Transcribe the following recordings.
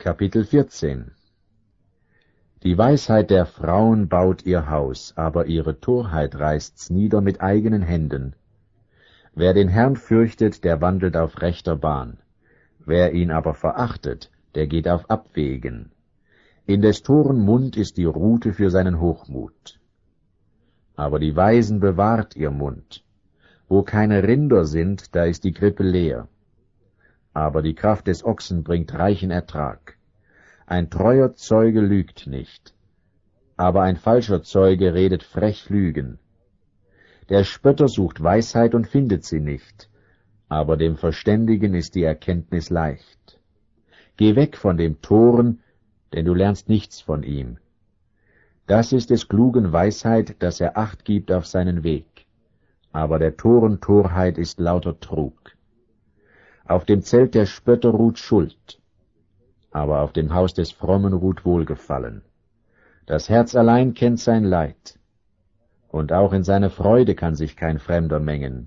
Kapitel 14. Die Weisheit der Frauen baut ihr Haus, aber ihre Torheit reißt's nieder mit eigenen Händen. Wer den Herrn fürchtet, der wandelt auf rechter Bahn. Wer ihn aber verachtet, der geht auf Abwegen. In des Toren Mund ist die Rute für seinen Hochmut. Aber die Weisen bewahrt ihr Mund. Wo keine Rinder sind, da ist die Krippe leer. Aber die Kraft des Ochsen bringt reichen Ertrag. Ein treuer Zeuge lügt nicht, aber ein falscher Zeuge redet frech Lügen. Der Spötter sucht Weisheit und findet sie nicht, aber dem Verständigen ist die Erkenntnis leicht. Geh weg von dem Toren, denn du lernst nichts von ihm. Das ist des Klugen Weisheit, dass er Acht gibt auf seinen Weg, aber der Toren Torheit ist lauter Trug. Auf dem Zelt der Spötter ruht Schuld, aber auf dem Haus des Frommen ruht Wohlgefallen. Das Herz allein kennt sein Leid, und auch in seine Freude kann sich kein Fremder mengen.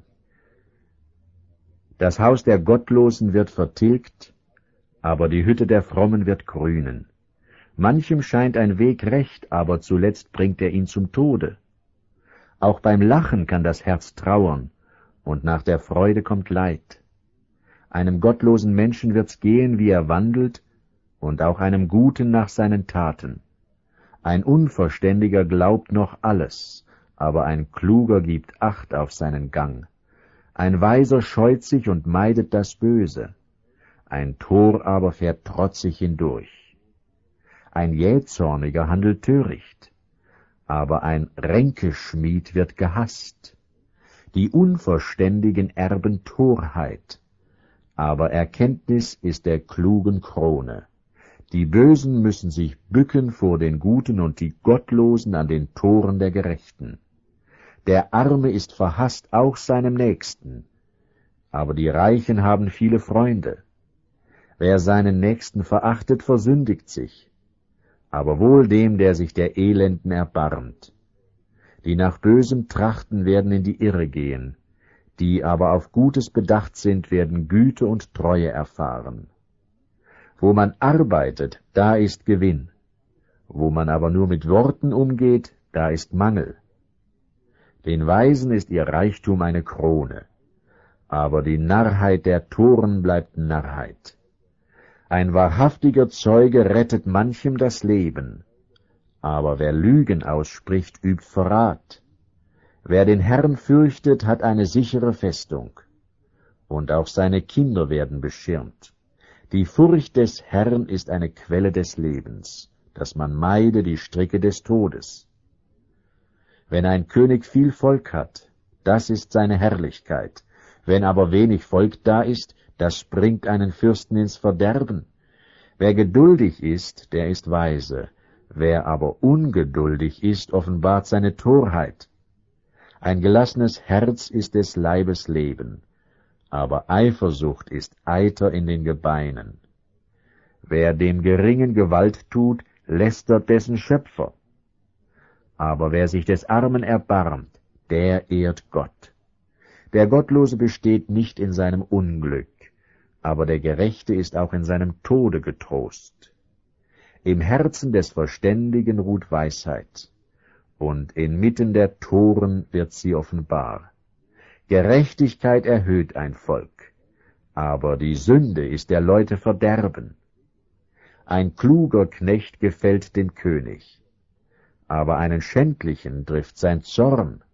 Das Haus der Gottlosen wird vertilgt, aber die Hütte der Frommen wird grünen. Manchem scheint ein Weg recht, aber zuletzt bringt er ihn zum Tode. Auch beim Lachen kann das Herz trauern, und nach der Freude kommt Leid. Einem gottlosen Menschen wird's gehen, wie er wandelt, und auch einem Guten nach seinen Taten. Ein Unverständiger glaubt noch alles, aber ein Kluger gibt Acht auf seinen Gang. Ein Weiser scheut sich und meidet das Böse, ein Tor aber fährt trotzig hindurch. Ein Jähzorniger handelt töricht, aber ein Ränkeschmied wird gehasst. Die Unverständigen erben Torheit, aber Erkenntnis ist der Klugen Krone. Die Bösen müssen sich bücken vor den Guten und die Gottlosen an den Toren der Gerechten. Der Arme ist verhasst auch seinem Nächsten, aber die Reichen haben viele Freunde. Wer seinen Nächsten verachtet, versündigt sich, aber wohl dem, der sich der Elenden erbarmt. Die nach Bösem trachten, werden in die Irre gehen, die aber auf Gutes bedacht sind, werden Güte und Treue erfahren. Wo man arbeitet, da ist Gewinn. Wo man aber nur mit Worten umgeht, da ist Mangel. Den Weisen ist ihr Reichtum eine Krone, aber die Narrheit der Toren bleibt Narrheit. Ein wahrhaftiger Zeuge rettet manchem das Leben, aber wer Lügen ausspricht, übt Verrat. Wer den Herrn fürchtet, hat eine sichere Festung, und auch seine Kinder werden beschirmt. Die Furcht des Herrn ist eine Quelle des Lebens, dass man meide die Stricke des Todes. Wenn ein König viel Volk hat, das ist seine Herrlichkeit. Wenn aber wenig Volk da ist, das bringt einen Fürsten ins Verderben. Wer geduldig ist, der ist weise. Wer aber ungeduldig ist, offenbart seine Torheit. Ein gelassenes Herz ist des Leibes Leben, aber Eifersucht ist Eiter in den Gebeinen. Wer dem Geringen Gewalt tut, lästert dessen Schöpfer. Aber wer sich des Armen erbarmt, der ehrt Gott. Der Gottlose besteht nicht in seinem Unglück, aber der Gerechte ist auch in seinem Tode getrost. Im Herzen des Verständigen ruht Weisheit, und inmitten der Toren wird sie offenbar. Gerechtigkeit erhöht ein Volk, aber die Sünde ist der Leute Verderben. Ein kluger Knecht gefällt dem König, aber einen Schändlichen trifft sein Zorn.